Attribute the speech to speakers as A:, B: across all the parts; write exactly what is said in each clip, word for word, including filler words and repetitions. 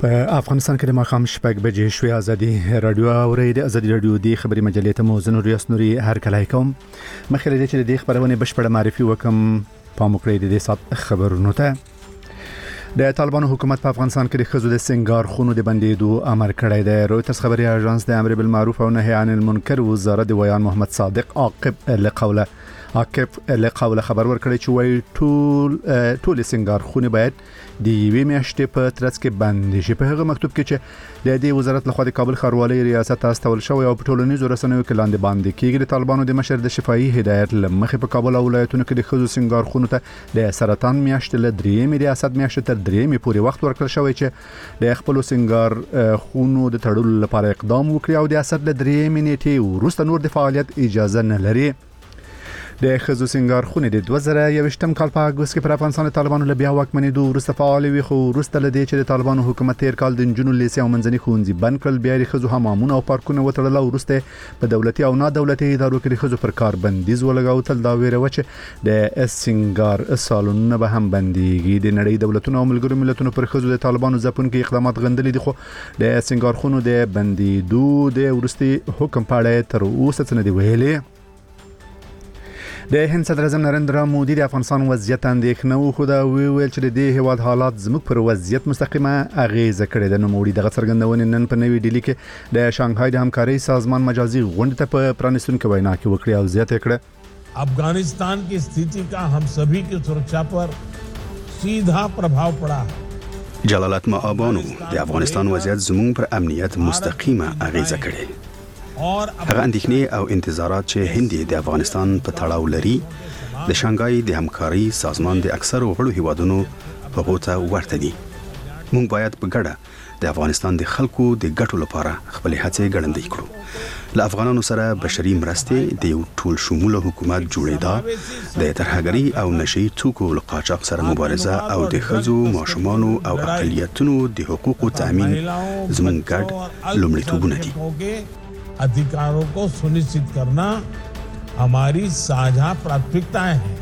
A: په افغانستان کې د ماښام شپږ بجې شوې. ازادي رادیو اوري د ازادي رادیو د خبري مجلې ته موزن ریاست نوري هر کله کوم مخکې لري چې د خبرونه بشپړه معرفي وکم په مقرې د سات خبرونو ته. د طالبانو حکومت په افغانستان کې د خزو د سنگار خونو د بندیدو امر کړی دی. رويترز خبري اژانس د امر بالمعروف او نهي عن المنکر وزارت د ویان محمد صادق عاقب لقوله عاقب لقوله خبر ورکړی چې وای ټول ټول سنگار خونه باید د یوې میاشتې په ترڅ کې بند شي. په هغه مکتوب کې چې د دې وزارت لخوا د کابل ښاروالۍ ریاست استول شوی او په ټولنیزو رسنیو کې لاندې باندې کېږي. د طالبانو د مشر د شفاهي هدایت لمخې په کابل او ولایتونو کې د خزو سنگار خونه ته د سرطان میاشت له درېمې ریاست میاشت تر درېمې پورې وخت ورکړل شوی چې د خپل سنگار خونو د تړلو لپاره اقدام وکړي او د ریاست له درېمې نیټې وروسته نور د فعالیت اجازه نه لري. د خزو سنگار خونه د دوه زره یوویشتم کال په اګوست کې پر افغانستان طالبانو له بیا واکمنېدو وروسته فعال وي، خو وروسته لدې چې د طالبانو حکومت تیر کال د نجونو لیسې او منځني ښوونځي بند کړل، بیا د خزو حمامونه او پارکونه وتړل او وروسته په دولتي او نه دولتي ادارو کې د خزو پر کار بندیز ولګاو. تل دا ویره و چې د سنگار سالونونه به هم بنديږي. د نړۍ دولتونو او ملګرو ملتونو پر خزو د طالبانو ځپونکي اقدامات غندلې دي، خو د سنگار خونو د بندیدو د ورستي حکم په اړه تر اوسه څه نه دی ویلي. د هند صدر اعظم نریندرا مودي د افغانستان وضعیت اندېښنه وښوده او ویل چې د دې هیواد حالات زموږ پر وضعیت مستقیمه اغیزه کړې ده. نوموړي دغه څرګندونې نن په نوې ډیلي کې د شانګهای د همکارۍ سازمان مجازي غونډې ته په پرانیستونکې وینا کې وکړې او زیاته کړه
B: افغانستان की स्थिति का हम सभी की सुरक्षा पर सीधा प्रभाव पड़ा.
C: جلالت مآبانو د افغانستان وضعیت زموږ پر امنیت مستقیمه اغیزه کړې. هغه اندېښنې او انتظارات چې هند د افغانستان په تړاو لري د شانګهای د همکارۍ سازمان د اکثرو غړو هیوادونو په غوته ورته دي. موږ باید په ګډه د افغانستان د خلکو د ګټو لپاره خپل هڅې ګړندۍ کړو. له افغانانو سره بشري مرستې د یو ټول شموله حکومت جوړېدا، د ترهګرۍ او نشي توکو له قاچاق سره مبارزه او د ښځو، ماشومانو او اقلیتونو د حقوقو تأمین زموږ ګډ لومړیتوبونه دي.
B: अधिकारों को सुनिश्चित करना हमारी साझा प्राथमिकताएं हैं.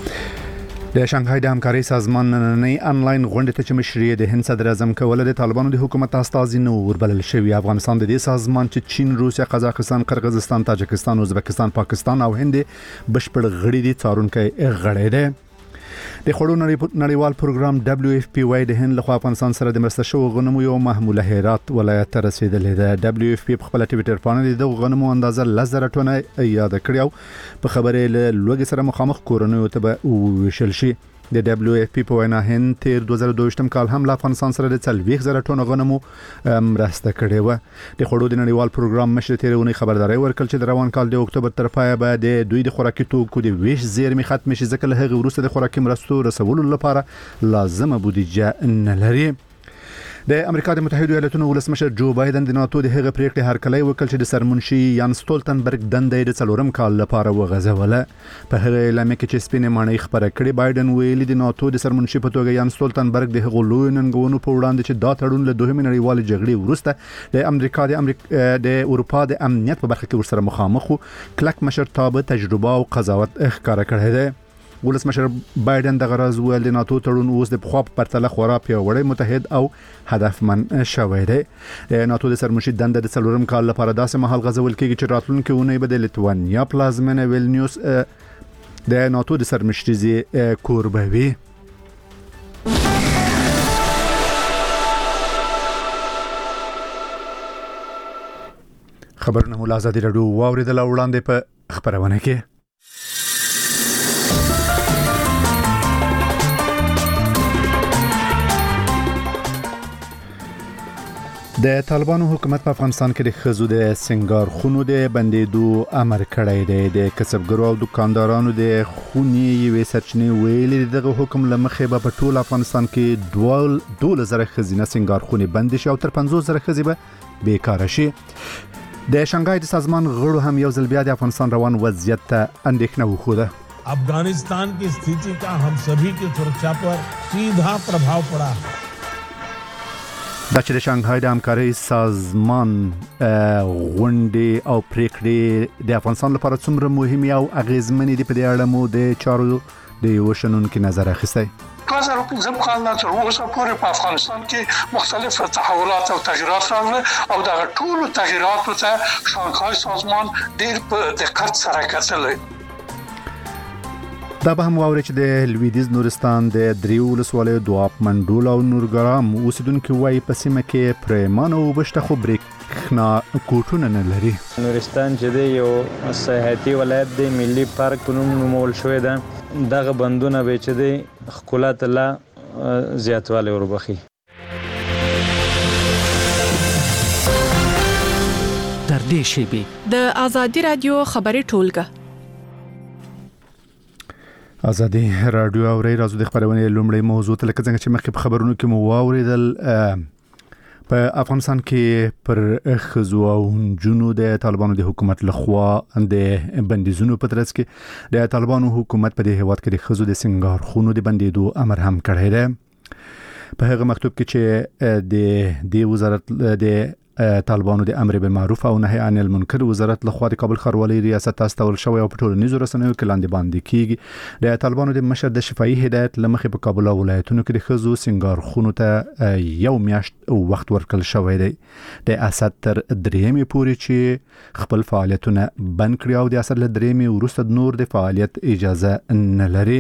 A: د شانګهای د همکارۍ سازمان نننۍ انلاین غونډه ته چې مشري د هند صدر اعظم کوله د طالبانو د حکومت استازي نو وربلل شوی. افغانستان د دې سازمان چې چین، روسیا، قزاقستان، قرغیزستان، تاجکستان، ازبکستان، پاکستان او هند بشپړ غړي دي څارونکي غړي دي. د خړو نړیوال پروګرام دبليو اف پی واي د هند لخوا افغانستان سره د مرسته شو غنمو یو محموله هرات ولایت ته رسیدلې ده. دبليو اف پی په خپل ټویټر باندې د غنمو اندازه لزر ټونه یاد کړی او په خبرې له لوګي سره مخامخ کورونو ته به وشل شي. د دبليو اف پی په وینا هند تیر دوه زره دوه کال هم له افغانستان سره د څلوېښت زره ټونه غنمو مرسته کړې و. د خړو د نړیوال پروګرام مشر تیرونی خبرداري ورکړل چې د روان کال د اکتوبر تر پایه به د دوی د خوراکي توکو د ویش زیرمې ختم شي، ځکه له هغه وروسته د خوراکي مرستو رسولو لپاره لازمه بودیجه نه لري. د امریکا د متحده ایالاتونو ولسمشر جو بایدن د ناتو د هغه پریکړې هرکلی وکړ چې د سرمنشي یان سټولتنبرګ دنده د څلورم کال لپاره وغځوله. په هغه اعلامیه کې چې سپینې ماڼۍ خبره کړې، بایدن ویلي د ناتو د سرمنشي په توګه یان سټولتنبرګ د هغو لویو ننګونو په وړاندې چې دا تړون له دوهمې نړیوالې جګړې وروسته د امریکا د امریکا د اروپا د امنیت په برخه کې ورسره مخامخ وو، کلک مشرتابه، تجربه او قضاوت ښکاره کړی دی. ولسمشر بایدن د غرض ویل د ناتو تړون اوس د پخوا په پرتله خورا پیاوړی، متحد او هدفمن شوی دی. د ناتو د سرمنشي دنده د څلورم کال لپاره داسې مهال غځول کېږي چې راتلونکي اونۍ به د لیتوانیا پلازمینه ویلنیوس د ناتو د سرمشري کوربه وي. خبرونه مو له ازادي راډیو واوریدل وړاندې په خبرونه کې. د طالبانو حکومت په افغانستان کې د خزو د سنگار خونو د بندیدو امر کړی دی. د کسبګرو او دکاندارانو د خونې یوې سرچینې ویلي دغه حکم له مخې به په ټول افغانستان کې دوه دولس زره ښځینه سنگار خونې بندې شي او تر پنځوس زره ښځې به بیکاره شي. د شانګهای د سازمان غړو هم یو ځل بیا د افغانستان روان وضعیت ته اندېښنه وښوده.
B: افغانستان की स्थिति का हम सभी की सुरक्षा पर सीधा प्रभाव पड़ा.
A: دا چې د شانګهای د همکارۍ سازمان غونډې او پریکړې د افغانستان لپاره څومره مهمې او اغیزمنې دي، په دې اړه مو د چارو د یو شنونکي نظر اخیستی.
D: دو هزار و پنځم کال نه تر اوسه پورې په افغانستان کې مختلف تحولات او تغیرات راغلي او دا ټول تغیراتو ته شانګهای سازمان ډېر په دقت سره کتلی.
A: دا به هم واوري چې د لویدیز نورستان د دریو ولسوالیو دواب منډول او نورګرام اوسیدونکو وایي په سیمه کې پریمانه او بشته خو بریښنا کوټونه نه لري.
E: نورستان چې دی یو سیاحتي ولایت دی، ملي پارک په نوم نومول شوی ده. دغه بندونه به چې دی ښکلا ته لا زیاتوالی وربخي.
F: تر دې شیبې
G: د آزادي رادیو خبري ټولګه
A: ازادي رادیو اوري راځو د خبرونه لومړی موضوع ته لکه څنګه چې مخکې په خبرونو کې مو واوریدل په افغانستان کې پر خزو او جنو د طالبانو د حکومت لخوا د بندیزونو په ترڅ کې د طالبانو حکومت په دې هواد کې د خزو د سنگار خونو د بندیدو امر هم کړی دی. په هغه مکتوب کې چې د د وزارت د طالبانو د امر بالمعروف او نهي عن المنکر وزارت لخوا د کابل ښاروالۍ ریاست استول شوی او په ټولنیزو رسنیو کې لاندې باندې کیږي. د طالبانو د مشر د شفاهي هدایت لمخې په کابل ولایتونو کې د خزو سنگار خونو ته یو میاشت وخت ورکړل شوی دی. د اسد تر درېمې پورې چې خپل فعالیتونه بند کړی او د اسد له درېمې وروسته نور د فعالیت اجازه نه لري.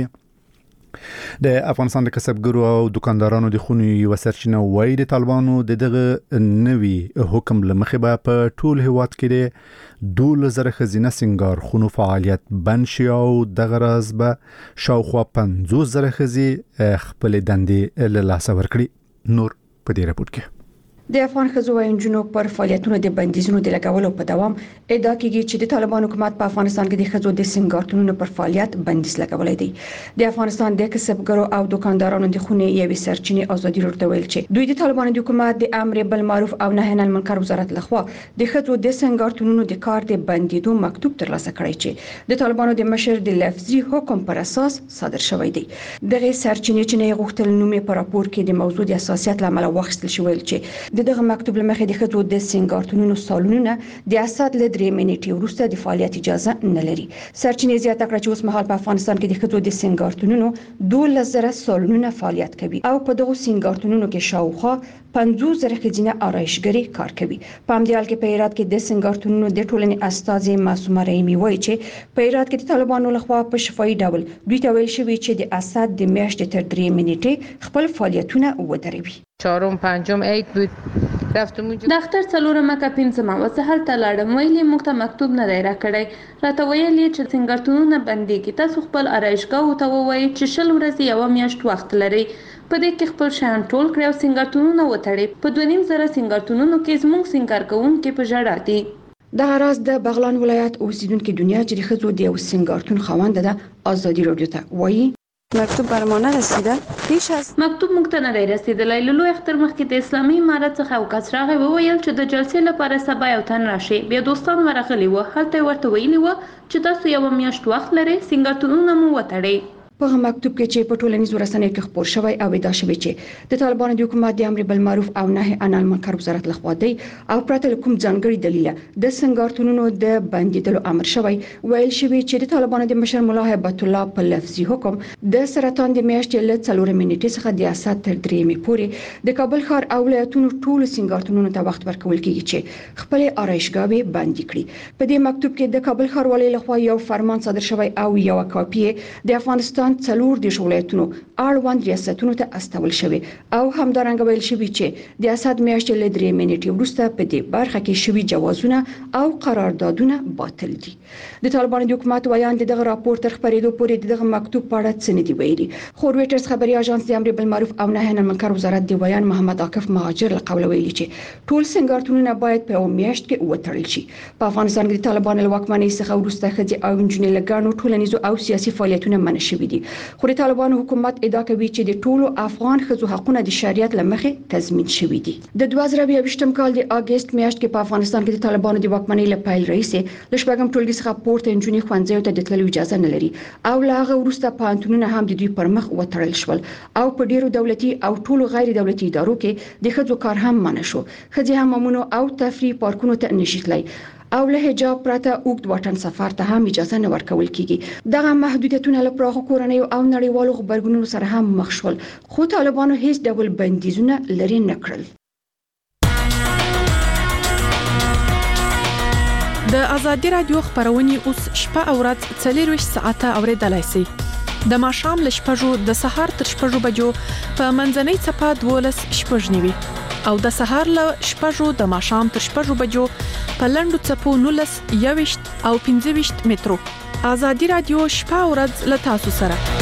A: د افغانستان د کسبګرو او دکاندارانو د خونې یو سرچینه وایي د طالبانو د دغه نوي حکم لمخې به په ټول هیواد کې د دوه زره خزینه سنگار خونو فعالیت بند شي او دغه راز به شاوخوا پنځوس زره خزي خپل دندې له لاسه ورکړي. نور په دې راپور کې
H: د افغان ښځو او نجونو پر فعالیتونو د بندیزونو د لګولو په دوام ادعا کیږي چې د طالبانو حکومت په افغانستان کې د ښځو د سنگارتونونو پر فعالیت بندیز لګولای دی. د افغانستان د کسبګرو او دکاندارانو د خونې یوې سرچینې ازادي ورته ویل چې دوی د طالبانو د حکومت د امر بالمعروف او نهي عن المنکر وزارت لخوا د ښځو د سنگارتونونو د کار د بندیدو مکتوب ترلاسه کړی چې د طالبانو د مشر د لفظي حکم پر اساس صادر شوی دی. دغه سرچینې چې نه غوښتل نومې په راپور کې د موضوع د اساسیت لامل واخیستل شوی چې د دغه مکتوب لمخې د ښځو د سنگارتونونو سالونونه د اسد له درې منټې وروسته د فعالیت اجازه نه لري. سرچینې زیاته کړه چې اوس مهال په افغانستان کې د ښځو د سنگارتونونو دوه زره سالونونه فعالیت کوي او په دغه سنگارتونونو کې شاوخوا پنځوس زره ښځینه آرایشګرې کار کوي. په همدې حال کې په هرات کې د سنگارتونونو د ټولنې استازي معصومه رحیمي وایي چې په هرات کې د طالبانو لخوا په شفاهي ډول دوی ته ویل شوی چې د اسد د میاشتې تر درې منټې خپل فعالیتونه ودروي.
I: چهارم پنجم عید بود رفتم اونجا
J: دفتر څلورمه کا پنځمه وسهل ته لاړم ویلي موږ ته مکتوب نه دی راکړی راته ویلي چې سنگارتونونه بنديږي تاسو خپل آرایشګاو ته ووایي چې شل ورځې یو میاشت وخت لري په دې کې خپل شان ټول کړو سنگارتونونه وتړي په دوه نیم زره سنگارتونونو کې زموږ سنگار کوونکې په جړه دي.
H: د راز د بغلان ولایت اوسیدونکو دنیا چې د ښځو د یو سنگارتون خوانده ده آزادي رادیو ته وایي
K: مکتوب بر ما نرسیده پیش از
J: مکتوب موږ ته نه رسیدلی. له لوی اختر مخکې د اسلامي امارت څخه یو کس راغی وویل چې د جلسې لپاره سبا یو تن راشي. بیا دوستان ورغلي وو، هلته ورته ویلي وو چې تاسو یو میاشت وخت لرئ سنگارتونونه مو وتړئ.
H: په مکتوب کې چې په ټولنیزو رسنیو کې خبر شوی او ادعا شوی چې د طالبانو د حکومت د امر بالمعروف او نهي عن المنکر وزارت لخوا دی او پرته کوم ځانګړي دلیل د سنگارتونونو د بندیدلو امر شوی ویل شوی چې د طالبانو د مشر مولا هیبت الله په لفظي حکم د سرطان د میاشتې له څلور منټې څخه د اسد تر درې می پورې د کابل ښار او ولایتونو ټول سنگارتونونو ته وخت ورکول کیږي چې خپل آرایشګاوې بندي کړي. په دې مکتوب کې د کابل ښاروالۍ لخوا یو فرمان صادر شوی او یو کاپی د افغانستان څلور د ولایتونو اړوند ریاستونو ته استول شوی او همدارنګه ویل شوی چې د اسد میاشتې له درې منټې وروسته په دې برخه کې شوی جوازونه او قراردادونه باطل دي. د طالبانو د حکومت ویان دغه راپور تر خبرېدو پورې دغه مکتوب په اړه څه نه دی ویلي. خو رويټرز خبري اژانس د امر بالمعروف او نهي عن المنکر وزارت د ویان محمد عاکف مهاجر له قوله ویلي چې ټول سنگارتونونه باید په یو میاشت کې وتړل شي. په افغانستان کې د طالبانو له واکمنۍ څخه وروسته ښځې او نجونې له ګڼو ټولنیزو او سیاسي فعالیتونو منع شوي دي. خو د طالبانو حکومت ادعا کوي چې د ټولو افغان ښځو حقونه د شریعت له مخې تضمین شوي دي. د دوه زره یوویشتم کال د اگست میاشت کې په افغانستان کې د طالبانو د واکمنۍ له پیل راهیسې له شپږم ټولګي څخه پورته نجونې ښوونځیو ته د تللو اجازه نه لري او له هغه وروسته پوهنتونونه هم د دوی پر مخ وتړل شول او په ډیرو دولتي او ټولو غیر دولتي ادارو کې د ښځو کار هم منع شو. ښځې حمامونو او تفریح پارکونو ته نشي تللی او له حجاب پرته اوږد واټن سفر ته هم اجازه نه ورکول کیږي. دغه محدودیتونه له پراخو کورنیو او نړیوالو خبرګونونو سره هم مخ شول، خو طالبانو هیڅ ډول بندیزونه لري نه کړل.
G: د ازادي رادیو خبرونه اوس شپه او ورځ څلور ساعته اوریدلای شئ. د ماښام له شپږو د سهار تر شپږو بجو په منځنۍ چپه دولس شپږ نیوي او د سهار له شپږو د ماښام تر شپږو بجو په لنډو چپو نولس یويشت او پنځه ویشت مترو. ازادي رادیو شپه او ورځ له تاسو سره.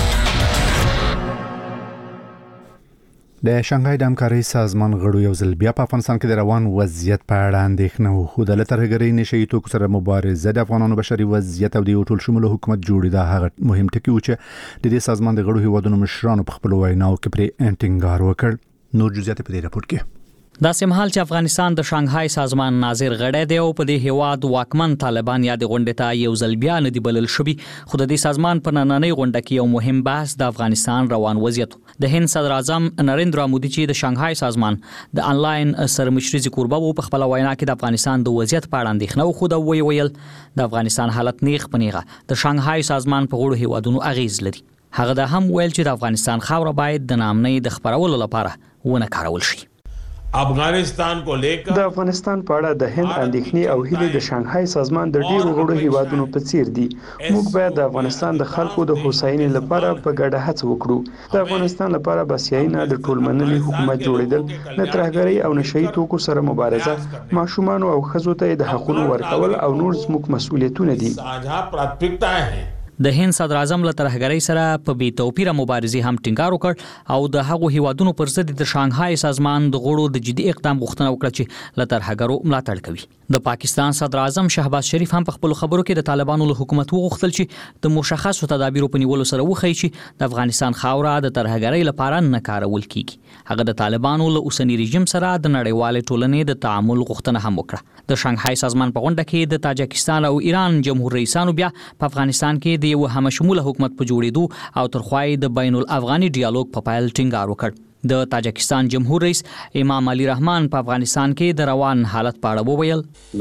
A: د شانګهای د همکارۍ سازمان غړو یو ځل بیا په افغانستان کې د روان وضعیت په اړه اندېښنه وښودله. د ترهګرۍ نشهیي توکو سره مبارزه د افغانانو بشري وضعیت او د یو ټول شموله حکومت جوړېدا هغه مهم ټکي و چې د دې سازمان د غړو هیوادونو مشرانو په خپلو ویناوو کې پرې ټینګار وکړ. نور جزئیات په دې راپور کې.
L: دا سمحال چې افغانستان د شانګهای سازمان ناظر غړی دی او په دې هیواد واکمن طالبان یا د غونډې ته یو ځل بیا نه دی بلل شوی، خو د دې سازمان په نننۍ غونډه کې یو مهم بحث د افغانستان روان وضعیت. د هند صدر اعظم نریندرا مودي چې د شانګهای سازمان د انلاین سرمشري کوربه په خپل وینا کې د افغانستان د وضعیت په اړه اندېښنه وښوده او ویل د افغانستان حالت نیغ پنیغه د شانګهای سازمان په غړو هیوادونو اغیز لري. هغه د هم ویل چې د افغانستان خاوره باید د نامنۍ د خبرولو لپاره ونه کارول شي.
B: افغانستان کو لیکر
M: د افغانستان په اړه د هند اندېښنې او هیلې د شانګهای سازمان د ډیرو غړو هیوادونو په څیر دي. موږ باید د افغانستان د خلکو د هوساینې لپاره په ګډه هڅه وکړو. د افغانستان لپاره بسیاینه د ټولمنلي حکومت جوړیدل، د ترهګرۍ او نشهیي توکو سره مبارزه، ماشومان او ښځو ته د حقوقو ورکول او نور زموږ مسؤلیتونه دي.
B: ساجا پراتپکتاएं हैं.
L: د هند صدر اعظم له ترهګرۍ سره په بي توپیره مبارزې هم ټینګار وکړ او د هغو هیوادونو پر ضد د شانګهای سازمان د غړو د جدي اقدام غوښتنه وکړه چې له ترهګرو ملاتړ کوي. د پاکستان صدر اعظم شهباز شریف هم په خپل خبرو کې د طالبانو له حکومت وغوښتل چې د مشخصو تدابیرو په نیولو سره وښیي چې د افغانستان خاوره د ترهګرۍ لپاره نه کارول کیږي. هغه د طالبانو له اوسنی رژیم سره د نړیوال ټولنې د تعامل غوښتنه هم وکړه. د شانګهای سازمان په غونډه کې د تاجکستان او ایران جمهور رئیسانو بیا په افغانستان کې د یو همشموله حکومت په جوړېدو او ترخوای د بین الافغاني ډیالوګ په پایل ټینګار وکړ. د تاجکستان جمهور رئیس امام علي رحمان په افغانستان کې د روان حالت په اړه وویل.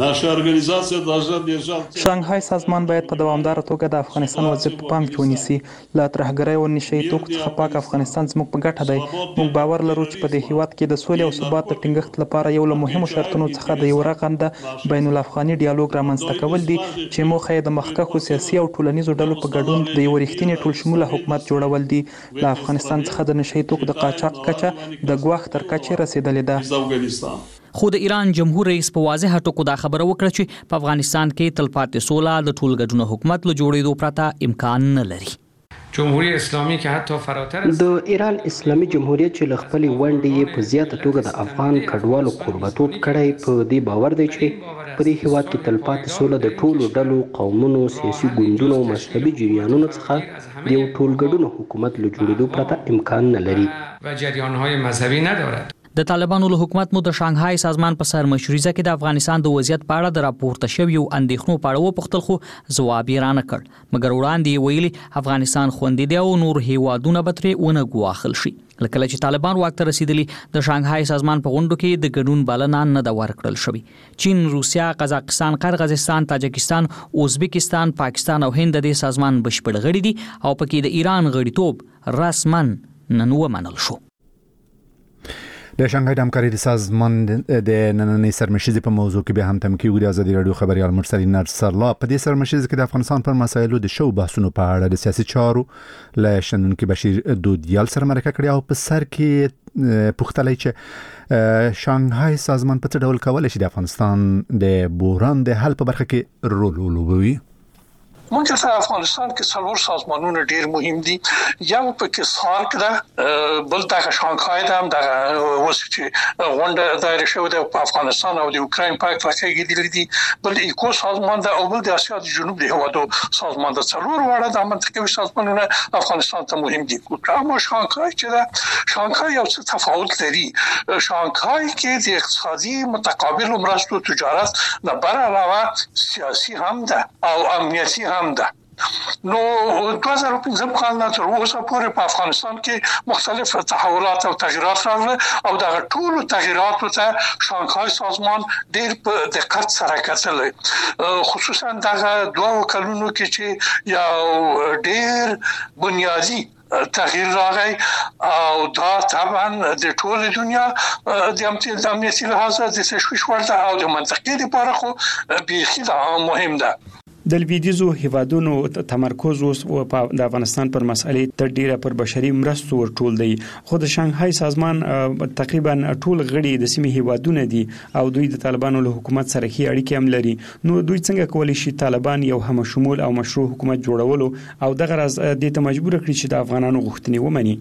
N: شانګهای سازمان باید په دوامداره توګه د افغانستان وضعیت په پام کې ونیسي. له ترهګرۍ او نشهیي توکو څخه پاک افغانستان زموږ په ګټه دی. موږ باور لرو چې په دې هیواد کې د سولې او ثبات د ټینګښت لپاره یو له مهمو شرطونو څخه د یو رغنده بین الافغاني ډیالوګ رامنځته کول دي چې موخه یې د مخکښو سیاسي او ټولنیزو ډلو په ګډون د یو رښتینی ټول شموله حکومت جوړول دي. له افغانستان څخه د نشهیي توکو د قاچاق د ګواښ تر کچې رسیدلې ده.
L: خو د ایران جمهور رئیس په واضح ټکو دا خبره وکړه چې په افغانستان کې تلپاتې سوله د ټول ګډون حکومت له جوړېدو پرته امکان نه لري.
O: جمهوریت اسلامي کې حتی فراتر
P: د ایران اسلامي جمهوریت چې لخپلې ونډې په زیاته توګه د افغان کډوالو کوربتوب کړی، په دې باور دی چې په دې هیواد کې تلپاتې سوله د ټولو ډلو، قومونو، سیاسي ګوندونو او مذهبي جریانونو څخه د یو ټولګډون حکومت له جوړېدو پرته امکان نه لري
O: و جریان‌های مذهبی ندارد.
L: د طالبانو له حکومت مو د شانګهای سازمان په سر مشروعیزه کې د افغانستان د وضعیت په اړه د راپورته شویو اندېښنو په اړه وپوښتل، خو ځواب یې رانه کړ. مګر وړاندې ویلي افغانستان خوندي دی او نور هیوادونه به ترې ونه ګواښل شي. لکه چې طالبان واک ته رسیدلی د شانګهای سازمان په غونډو کې د ګډون بلنه نه ده ورکړل شوې. چین، روسیا، قزاقستان، قرغیزستان، تاجکستان، ازبکستان، پاکستان او هند د دې سازمان بشپړ غړي دي او پکې د ایران غړیتوب رسما نن ومنل شو.
A: د شانګهای د همکارۍ د سازمان د نننۍ سرمشریزې په موضوع کې به هم تمکی وګړي. ازادي رادیو خبريال مرسل نرسرلا په دې سرمشریزې کې د افغانستان پر مسایلو د شو بحثونو په اړه د سیاسي چارو له شنونکو بشیر دودیال سره مرکه کړې او په سر کې پوښتلې چې شانګهای سازمان په څه ډول کولای شي د افغانستان د بحران د حل په برخه کې رول ولوبوي.
D: مونږ ته افغانستان کې څلور سازمانونه ډیر مهم دي. یو پکې سارک ده، بل د شانګهای ده، هم د وسچې غونډه دایر شوې ده په افغانستان او د اوکراین په اړه کې دي، بل ایکو سازمان ده او بل د اسیا د جنوب د هوادو سازمان ده. څلور واړه د منطقوي سازمانونه افغانستان ته مهم دي. اما شانګهای چې ده، شانګهای یو څه تفاوت لري. شانګهای کې د اقتصادي متقابل مرستو تجارت نه بر علاوه سیاسي هم ده او امنیتي هم ده. نو دوه زره پنځم کال نه تر اوسه پورې په افغانستان کې مختلف تحولات او تغیرات راغلي او دا ټول تغیرات ته شانګهای سازمان ډېر په دقت سره کتل، خصوصا دا دوه کلونو کې چې یو ډېر بنیادی تغییر راغی او دا طبعا د ټول دنیا د امنیتي لحاظ د تشویش ورته او د منطقې لپاره خو بیخي مهم ده.
M: د لویدیزو هیوادونو تمرکز اوس په د افغانستان پر مسلې تر ډیره پر بشري مرستو ورټول دی، خو د شانګهای سازمان تقریبا ټول غړي د سیمې هیوادونه دي او دوی د طالبانو له حکومت سره ښې اړیکې هم لري. نو دوی څنګه کولی شي طالبان یو هم شمول او مشروع حکومت جوړولو او دغه راز د ته مجبور کړي چې د افغانانو غوښتنې ومني؟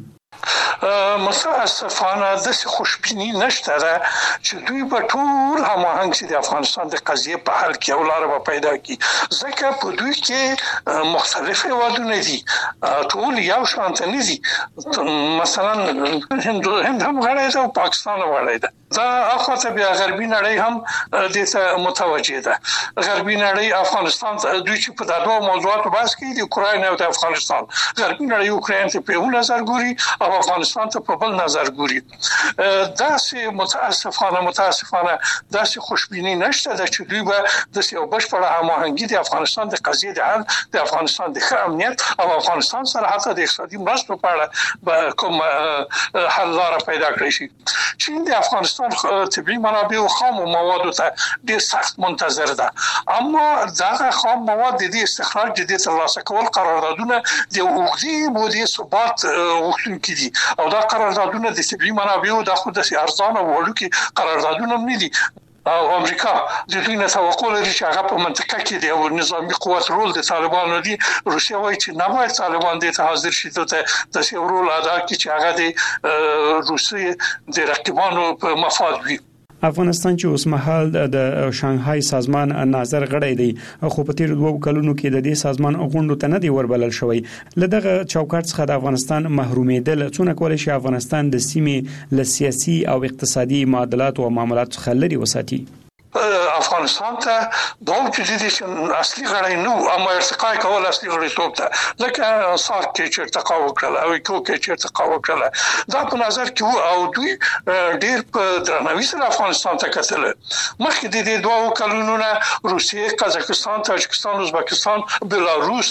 D: متاسفانه د خوشبینی نشته ده چې دوی په ټول هماهنګ چې د افغانستان د قضیه په حل کې ولاره پیدا کی، ځکه په دوی کې مختلف هیوادونه دي، ټول یو شان نه دي. مثلا هند هند هم غړی ده او پاکستان هم غړی ده. دا اخواته بیا غربي نړۍ هم د ته متوجه ده. غربي نړۍ افغانستان دوی چې په دغه موضوعاتو بحث کوي، د اوکراین او د افغانستان، غربي نړۍ اوکراین ته په یو نظر ګوري او افغانستان ته په بل نظر ګوري. دا سه متاسفانه متاسفانه دا سه خوشبینی نشته ده چې دوی به د یو بشپړه هماهنګي د افغانستان د قضیې د حل، د افغانستان د ښه امنیت او افغانستان سره حتی د اقتصادي مرستو په اړه به کوم حل لاره پیدا کړی شي. چین د افغانستان طبي منابع او خام موادو ته ډېر سخت منتظر ده، اما دا خام مواد د دې استخراج د دې ترلاسه کول قراردادونه د اوږدې مودې ثبات غوښتونکي دي او دا قراردادونه د طبي منابع د خو د ارزانه وړوکي قراردادونه نه دي. او امریکا د دوی نه توقع لري چې هغه په منطقه کې د یو نظامی قوت رول د طالبانو دي. روسیا وایي چې نه باید طالبان د ته حاضر شي ته د یو رول ادا کړي چې هغه د روسي د رقیبانو په مفاد وي.
M: افغانستان چې اوس مهال د شانګهای سازمان ناظر غړی دی، خو په تیر دوه کلونو کې د دې سازمان غونډو ته نه دی وربلل شوی. لدغه چوکاټ څخه د افغانستان محرومیدل څونه کولای شي افغانستان د سیمې له سیاسي او اقتصادي معادلات او معاملات څخه لري وساتي؟
D: افغانستان ته د وجودي اصلي غړی نو اما ارتقا کول اصلي غړی توپ ته لکه صار کې چې ارتقا وکړه او کو کې چې ارتقا وکړه دا په نظر کې او دوی ډیر په درناوي سره افغانستان ته کتل. مخکې د دې دوه کلونو نه روسیه، قزاقستان، تاجکستان، ازبکستان، بلاروس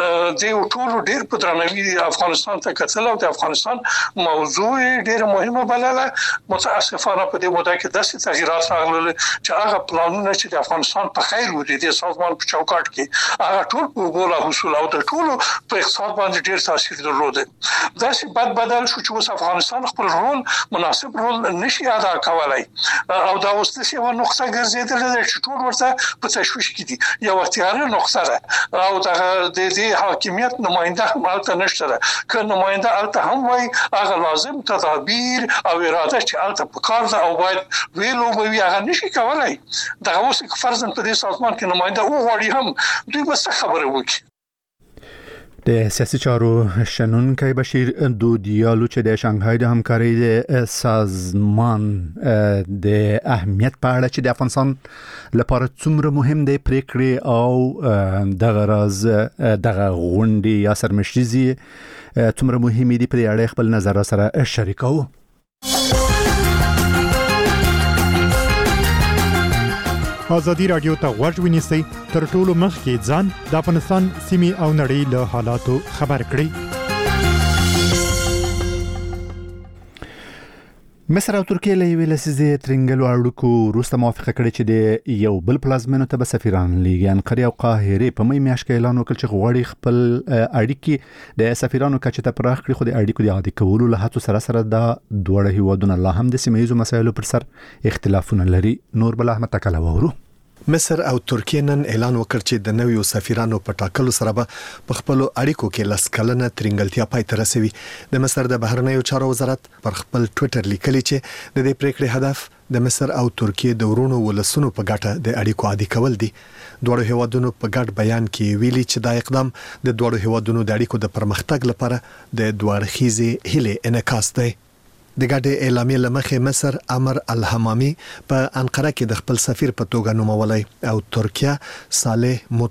D: د ټول ډیر په درناوي افغانستان ته کتل او د افغانستان موضوع ډیر مهمه بلله. متاسفانه په دې موده کې داسې تغیرات راغلل چې هغه پلانونه چې د افغانستان په خیر و دي د سازمان په چوکاټ کې هغه ټول په ګوله حصول او د ټولو په اقتصاد باندې ډیر تاثیر درلود. دا چې بد بدل شو چې اوس افغانستان خپل رول مناسب رول نشي ادا کولای او دا اوس د یو نقطه ګرځیدل چې ټول ورته په تشویش کې دي. یو اختیاري نقطه ده او د دې حاکمیت نماینده هم البته نشته ده، که نماینده البته هم وای هغه لازم تدابیر او اراده چې البته په کار ده او باید ویلو به هغه نشي کولای. دا اوس فرضاً په دې سازمان کې نماینده او غواړي هم دوی بس خبره وکړي.
A: د سیاسي چارو شنونکی بشیر دودیالو چې د شانګهای د همکارۍ د سازمان د اهمیت په اړه چې د افغانستان لپاره څومره مهم دی پریکړې او دغه راز دغه غونډې یا سرمشریزي څومره مهمې دي په اړه خپل نظر سره شریکو.
Q: ازادي رادیو ته غوږ ونیسئ، تر ټولو مخکې ځان د افغانستان سیمې او نړۍ له حالاتو خبر کړئ. مصر او ترکیه له یوې لسیزې ترنګلو اړیکو وروسته موافقه کړې چې د یو بل پلازمینو ته به سفیران لیږي. انقرې او قاهرې په می میاشت کې اعلان وکړ چې غواړي خپل اړیکې د سفیرانو کچه ته پراخ کړي، خو د اړیکو د عادي کولو له هڅو سره سره دا دوه هیوادونه لا هم د سیمه ییزو مسایلو پر سر اختلافونه لري. نور بل احمد تکله وورو.
R: مصر او ترکیه نن اعلان وکړ چې د نویو سفیرانو په ټاکلو سره به په خپل اړیکو کې لاس کلنه ترنګلتیا پای ته رسوي. د مصر د بهرنیو چارو وزارت پر خپل ټوئیټر لیکلی چې د دې پریکړې هدف د مصر او ترکیه د ورونو ولسونو په ګټه د اړیکو عادي کول دي. دوه هیوادونو په ګډ بیان کې ویلي چې دا اقدام د دوه هیوادونو د اړیکو د پرمختګ لپاره د دوه اړخیزې هیلې انعکاس دی. د ګډې اعلامیې لمخې مصر امر الحمامي په انقره کې د خپل سفیر په توګه نومولای او ترکیه صالح مطلو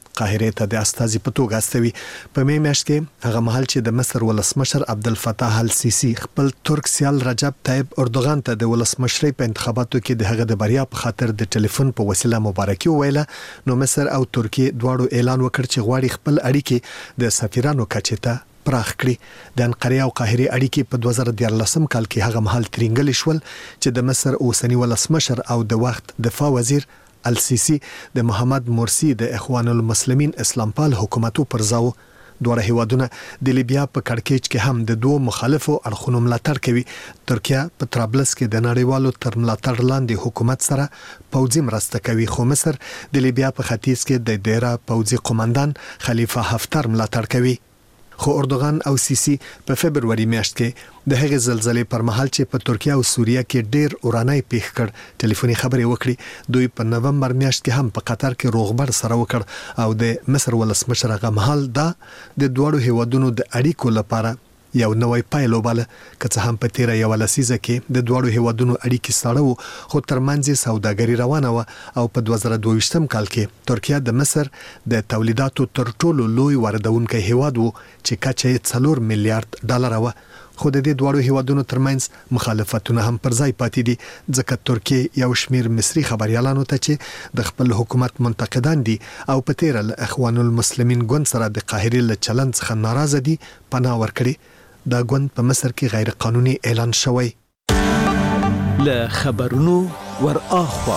R: قاهره ته د استازي په توګه استوي. په می میاشت کې هغه مهال چې د مصر ولسمشر عبدالفتاح السیسی خپل ترک سیال رجب طیب اردوغان ته د ولسمشرۍ په انتخاباتو کې د هغه د بریا په خاطر د ټلیفون په وسیله مبارکي وویله، نو مصر او ترکیه دواړو اعلان وکړ چې غواړي خپل اړیکې د سفیرانو کچې ته پراخ کړي. د انقره او قاهره اړیکې په دوه زره دیارلسم کال کې هغه مهال ترنګل شول چې د مصر اوسنی ولسمشر او د وخت دفاع وزیر السیسی د محمد مرسی د اخوان المسلمین اسلام پال حکومتو پر ځاو. دوه هیوادونه د لیبیا په کړکېچ کې هم د دوه مخالفو اړخونو ملاتړ کوي. ترکیه په طرابلس کې د نړیوالو تر ملاتړ لاندې حکومت سره پوځي مرسته کوي، خو مصر د لیبیا په ختیځ کې د دیره پوځي قومندان خلیفه حفتر ملاتړ کوي. خو اردوغان او سیسی په فبرवरी میاشت کې د هغې زلزلې پر مهال چې په ترکیه او سوریه کې ډېر اورانای پیښ کړ ټلیفوني خبرې وکړي. دوی په نومبر میاشت کې هم په قطر کې روغبړ سره وکړ او د مصر ولسمشر هغه مهال دا د دوړو هیوادونو د اړیکو لپاره یو نوې پایلو بل که هم په تیر یو لسیزه کې د دوړو هیوادونو اړیکې سړو، خو ترمنځ سوداګري روانه و او په دوه زره دوه ویشتم کال کې ترکیه د مصر د تولیداتو تر ټولو لوی واردونکی هیواد وو چې کچه څلور میلیارډ ډالر و. خو د دې دوړو هیوادونو ترمنځ مخالفتونه هم پر ځای پاتې دي، ځکه ترکیه یو شمیر مصري خبريالانو ته چې د خپل حکومت منتقدان دي او په تیر له اخوان المسلمین ګوند سره د قاهره له چلند څخه ناراضه دي پناه ورکړي. دا ګوند په مصر کې غیر قانوني اعلان شوی.
F: له خبرونو ور اخوا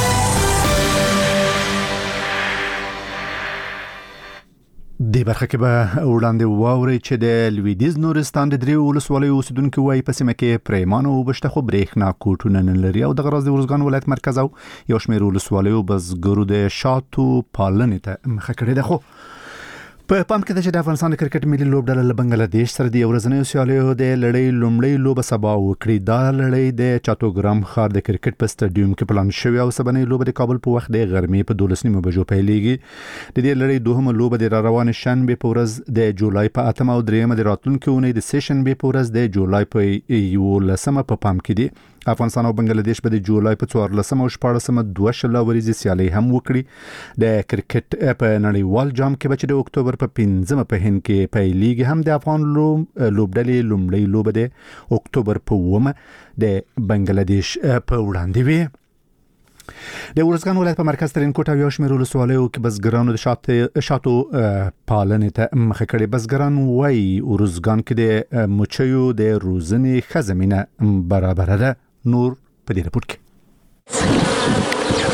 A: د برخه کې به وړاندې واوري چې د لویدیز نورستان د دریو ولسوالیو اوسیدونکو وايي په سیمه کې پریمانو وبشته خو برېښنا کوټونه نه لري او د غرض د ورزګان ولایت مرکز او یو شمېر ولسوالیو بزګرو د شاتو پالنې ته مخه کړې ده. خو په پام کې ده چې د افغانستان د کرکټ ملي لوبډله له بنگلاديش سره د ورځنیو سیالیو د لړۍ لومړۍ لوبه سبا وکړي. دا لړۍ د چاتوګرام ښار د کرکټ په سټاډیوم کې پلان شوې او سبنۍ لوبه د کابل په وخت د غرمې په دولس نیمو بجو پیلېږي. د دې لړۍ دوهمه لوبه د روان شنبه په ورځ د جولای په اتم او دریمه د راتلونکي اونۍ د سشنبه په ورځ د جولای په یولسمه په پام کې دي. افغانستان او بنگلاديش په د جولای په څوارلسمه او شپاړسمه دوه شله ورځې سیالي هم وکړي. د کرکټ په نړیوال جام کې به د اکتوبر په پنځمه په هند کې پیلېږي. هم د افغان لوبډلې لومړۍ لوبه د اکتوبر په اوومه د بنگلاديش په وړاندې وي. د ورزګان ولایت په مرکز ترینکوټ او یو شمېر ولسوالیو کې بزګرانو د شاتو شاتو پالنې ته مخه کړې. بزګران وايي ورزګان کې د مچیو د روزنې ښه زمینه برابره ده. نور په دې رپورت کې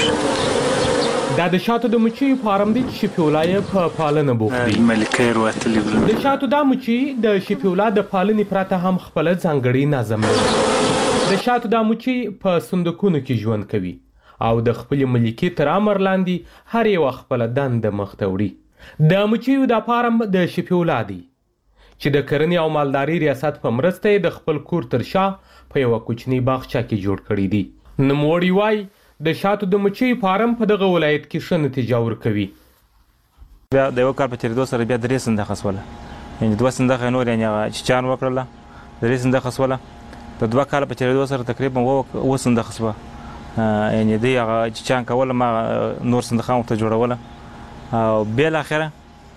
S: دا د شاتو د مچیو فارم دی چې شفیولای په پالنه بوخي.
E: ملکه ورتلې
S: د شاتو د مچي د شفیولا د پالنې پراته هم خپل ځانګړي نظم لري. د شاتو د مچي په صندوقونو کې ژوند کوي او د خپل ملکی تر امر لاندې هر یو خپل دند مخته وړي. د مچیو د فارم د شفیولا دی چې د کرنې او مالداري ریاست په مرسته د خپل کور تر شا په یو کوچنی باغچه کې جوړ کړی دی. نوموړي وايي د شاتو د مچیو فارم په دغه ولایت کې ښه نتیجه ورکوي.
E: بیا د یو کال په تیریدو سره بیا درې صندوقه سوله، یعنې دوه صندوقه نور یعنې چیچان وکړله، درې صندوقه سوله. د دوه کال په تیریدو سره تقریبا اووه صندوقه سوه، یعنې دوی هغه چیچان کوله، ما نور صندوقه ورته جوړوله او بالاخره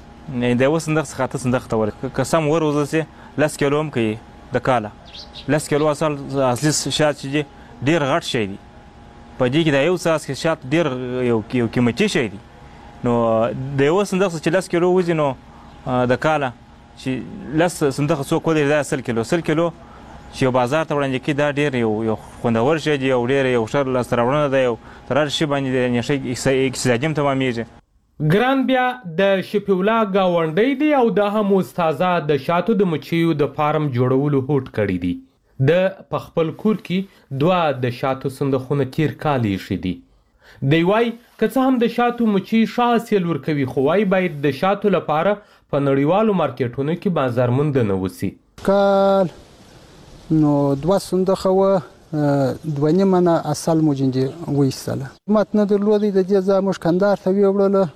E: د یوه صندوق څخه اته صندوق ته ورکړه. که سم وروزل سي لس کیلو هم کوي د کاله، لس کیلو اصل اصلي شات چې ډېر غټ شی دی. په دې کې د یو څاڅکي شات ډېر یو یو قیمتي شی دی. نو د یوه صندوق چې لس کیلو وځي نو د کاله چې لس صندوق څوک ولري دا سل کیلو سل کیلو چې یو بازار ته وړاندې کړي دا ډېر یو یو خوندور شی دی او ډېر یو ښه لاسته راوړنه ده. یو تر هر شي باندې نشي اقتصادي هم تمامېږي.
S: ګران بیا د شفیولا گاونډی دی او د هم استاذه د شاتو د مچیو د فارم جوړولو هوډ کړی دی. د په خپل کور کې دوه د شاتو صندوقونه تیر کال ایښي دي. دی وايي که څه هم د شاتو مچي ښه حاصل ورکوي، خو وايي باید د شاتو لپاره په نړیوالو مارکیټونو کې بازارموندنه وسي.
T: کال نو دوه صندوقه و دوه نیمه نه اصل مو جنجې وایستله، مات نه درلودی. د دې ځای موږ کندهار ته ویوړله،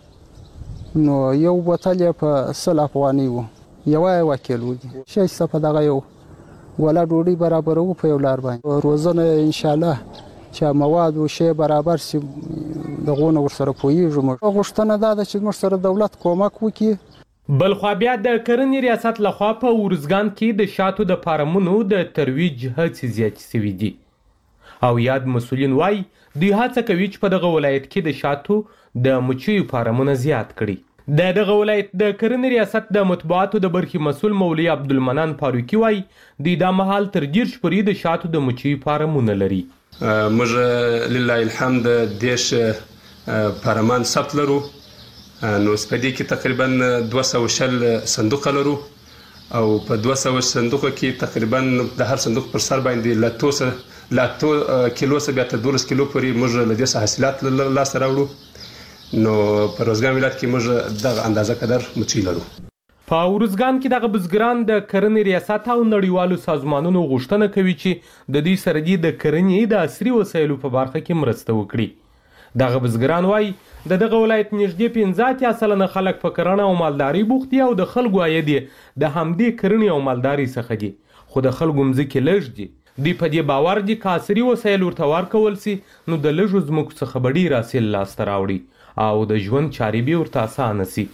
T: نو یو بوتل یې په سل افغانۍ و، یوه یوه کیلو دي. شایسته په دغه یو ولا ډوډۍ برابروو په یو لار باندې. روزنه انشاءالله چې مواد و شی برابر سي دغه نو ورسره پویږم غوښتنه دا ده چې موږ سره دولت کومک وکړي.
S: بلخوا بیا د کرنې ریاست لخوا په ورزګان کې د شاتو د فارمونو د ترویج هڅې زیاتې شوي دي او یاد مسؤلین وایي دوی هڅه کوي چې په دغه ولایت کې د شاتو د مچیو فارمونه زیات کړي. د دغه ولایت د کرنې ریاست د مطبوعاتو د برخې مسؤل مولوي عبدالمنان فاروقي وایي دوی دا مهال تر دېرش پورې د شاتو د مچیو فارمونه لري.
U: موږ لله الحمد دېرش فارمان ثبت لرو، نو سپدې کې تقریبا دوه سوه شل صندوق لرو او په دوه سوه صندوق کې تقریبا د هر صندوق پر سر باندې لا توسه لا تو کیلو څخه بیا تر دولس کیلو پورې موږ له دې حاصلات لاس راوړو. نو په روزګان ولایت کې موږ دغه اندازه قدر مچۍ لرو.
S: په ورزګان کې دغه بزګران د کرنې ریاست او نړیوالو سازمانونو غوښتنه کوي چې د دې سره د کرنې د عصري وسایلو په برخه کې مرسته وکړي. دغه بزګران وایي د دغه ولایت نږدې پنځه اتیا سلنه خلک په کرنه او مالداري بوخت دي او د خلکو عاید د همدې کرنې او مالداري څخه دي، خو د خلکو مځکې لږ دي. دوی په دې باور دي که عصري وسایل ورته ورکول سي نو د لږو ځمکو څخه به ډېر حاصل لاسته راوړي او د ژوند چارې به ورته اسانه سي.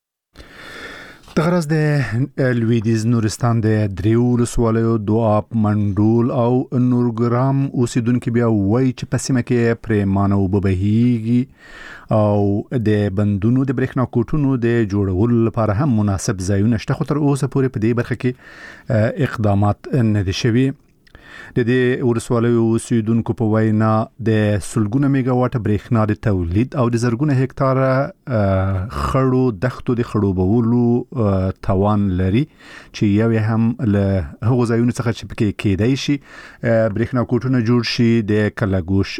A: د غرض د لویدیز نورستان د دریو ولسوالیو دواب منډول او نورګرام اوسیدونکو بیا وایي چې په سیمه کې پریمانه اوبه بهیږي او د بندونو د برېښنا کوټونو د جوړولو لپاره هم مناسب ځایونه شته، خو تر اوسه پورې په دې برخه کې اقدامات نه دي شوي. د دې ولسوالیو اوسیدونکو په وینا د سلګونه میګاواټه برېښنا د تولید او د زرګونه هکتاره خړو دښتو د خړوبولو توان لري چې یو هم له هغو ځایونو څخه چې پکې کېدای شي برېښنا کوټونه جوړ شي. د کلګوش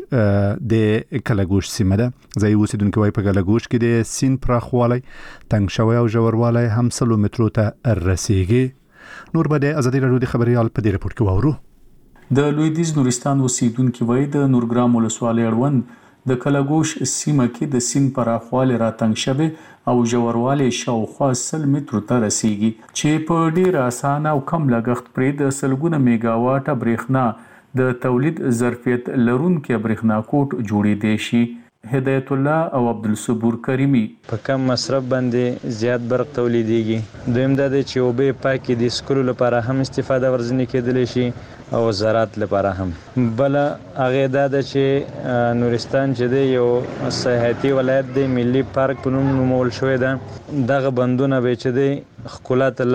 A: د کلګوش سیمه ده، ځایي اوسیدونکو وایي په کلګوش کې د سیند پراخوالی تنګ شوی او ژوروالی هم سلو مترو ته رسیږي. نور به د ازادي راډیو د خبریال په دې رپورټ کې واورو.
V: د لویدیز نورستان اوسیدونکو وایي د نورګرام ولسوالۍ اړوند د کلګوش سیمه کې د سیند پراخوالی راتنګ شوی او ژوروالی شاوخوا سل مترو ته رسیږي چې په ډیر اسانه او کم لګښت پرې د سلګونه میګاواټه برېښنا د تولید ظرفیت لرونکي برېښنا کوټ جوړېدای شي. هدایت الله او عبدالصبور کریمی
W: په کم مصرف باندې زیات برق تولیدېږي. دویم دا دی چې اوبه پاکې د سکلو لپاره هم استفاده ورځنی کېدلی شي او زراعت لپاره هم. بل هغه دا ده چې نورستان چې دی یو سیاحتي ولایت دی، ملي پارک په نوم نومول شوی ده. دغه بندونه به چې دی ښکلا ته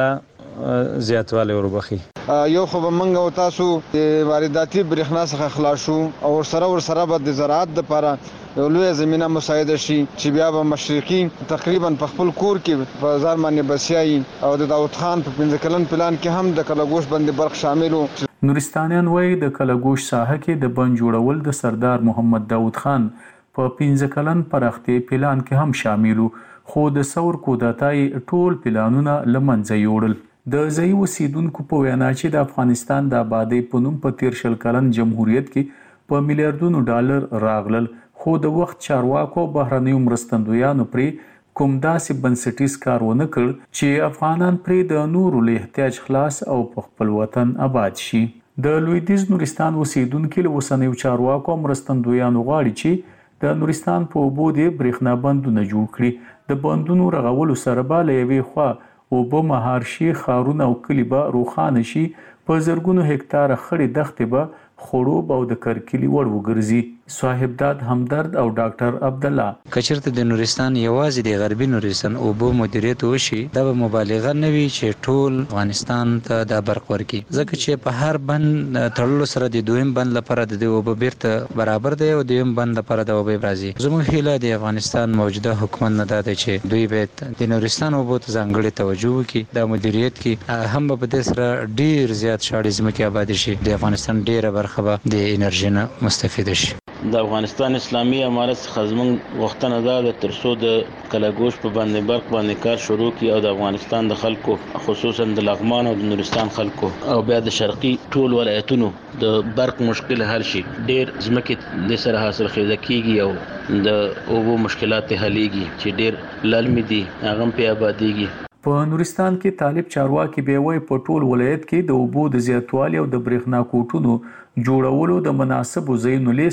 W: لا زیاتوالی وربخي.
X: یو خو به موږ او تاسو د وارداتي برېښنا څخه خلاص شو او ورسره ورسره به د زراعت دپاره یو لویه زمینه مساعده شي چې بیا به مشرقي تقریبا په خپل کور کې په ځان باندې بسیایي او د داود خان په پنځه کلن پلان کې هم د کلګوش باندې برق شامل وو.
V: نورستانیان وایي د کلګوش ساحه کې د بند جوړول د سردار محمد داود خان په پنځه کلن پراختیا پلان کې هم شامل وو، خو د ثور کودتای ټول پلانونه له منځه یوړل. د ځایي اوسیدونکو په وینا چې د افغانستان د آبادۍ په نوم په تیر شل کلن جمهوریت کې په میلیارډونو ډالر راغلل، خو د وخت چارواکو او بهرنیو مرستندویانو پرې کوم داسې بنسټیز کار ونه کړ چې افغانان پرې د نورو له احتیاج خلاص او په خپل وطن آباد شي. د لویدیز نورستان اوسیدونکو له اوسنیو چارواکو او مرستندویانو غواړي چې د نورستان په اوبو د برېښنا بندونه جوړ کړي. د بندونو رغولو سره به له یوې خوا اوبه مهار شي، ښارونه او کلي به روښانه شي، په زرګونو هکتاره خړې دښتې به خړوب او د کرکلي وړ وګرځي. صاحبداد همدرد او ډاکټر عبدالله
Y: که چېرته د نورستان یوازې د غربي نورستان اوبو مدیریت وشي دا به مبالغه نه وي چې ټول افغانستان ته دا برق ورکړي، ځکه چې په هر بند تړلو سره د دویم بند لپاره د اوبه بیرته برابر دی او د دویم بند لپاره د اوبه راځي. زموږ هیله د افغانستان موجوده حکومت نه دا دی چې دوی باید د نورستان اوبو ته ځانګړې توجه وکړي، دا مدیریت کړي، هم به په دې سره ډېر زیات شاړې ځمکې آبادې شي، د افغانستان ډېره برخه به د انرژي نه مستفیده شي.
Z: د افغانستان اسلامي امارت څخه زموږ غوښتنه دا ده تر څو د کلګوش په باندې برق باندې کار شروع کړي او د افغانستان د خلکو خصوصا د لغمان او د نورستان خلکو او بیا د شرقي ټول ولایتونو د برق مشکل حل شي. ډېر ځمکې د سره حاصل خیزه کیږي او د اوبو مشکلات حلېږي چې ډېر للمي دي هغه په آبادیږي.
V: په نورستان کې طالب چارواکي به وایي په ټول ولایت کې د اوبو د زیاتوالي او د برېښنا کوټونو جوړولو د مناسبو ځایونو لیست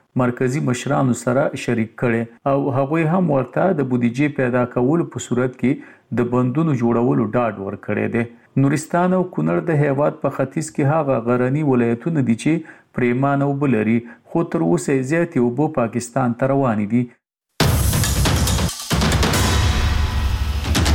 V: مرکزی مشرانو سره شریک کړي او هغوی هم ورته د بودیجې پیدا کولو په صورت کې د بندونو جوړولو ډاډ ورکړي دي. نورستان او کونړ د هیواد په ختیځ کې هغه غرنی ولایتونه دي چې پریمانه اوبه لري خو تر اوسه زیاتې اوبه پاکستان ته روانې دي.